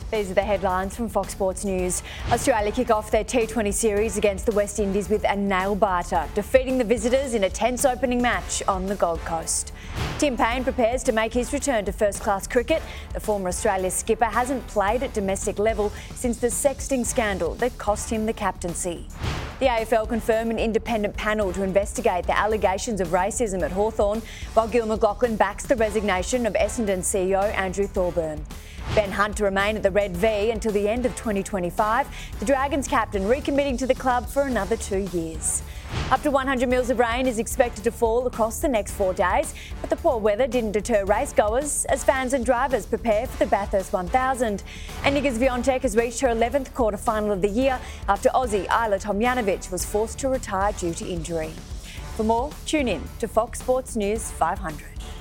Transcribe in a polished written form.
These are the headlines from Fox Sports News. Australia kick off their T20 series against the West Indies with a nail-biter, defeating the visitors in a tense opening match on the Gold Coast. Tim Paine prepares to make his return to first-class cricket. The former Australia skipper hasn't played at domestic level since the sexting scandal that cost him the captaincy. The AFL confirmed an independent panel to investigate the allegations of racism at Hawthorn, while Gil McLachlan backs the resignation of Essendon CEO Andrew Thorburn. Ben Hunt to remain at the Red V until the end of 2025, the Dragons captain recommitting to the club for another 2 years. Up to 100 mils of rain is expected to fall across the next 4 days, but the poor weather didn't deter racegoers as fans and drivers prepare for the Bathurst 1000. And Iga Swiatek has reached her 11th quarter-final of the year after Aussie Ajla Tomljanovic was forced to retire due to injury. For more, tune in to Fox Sports News 500.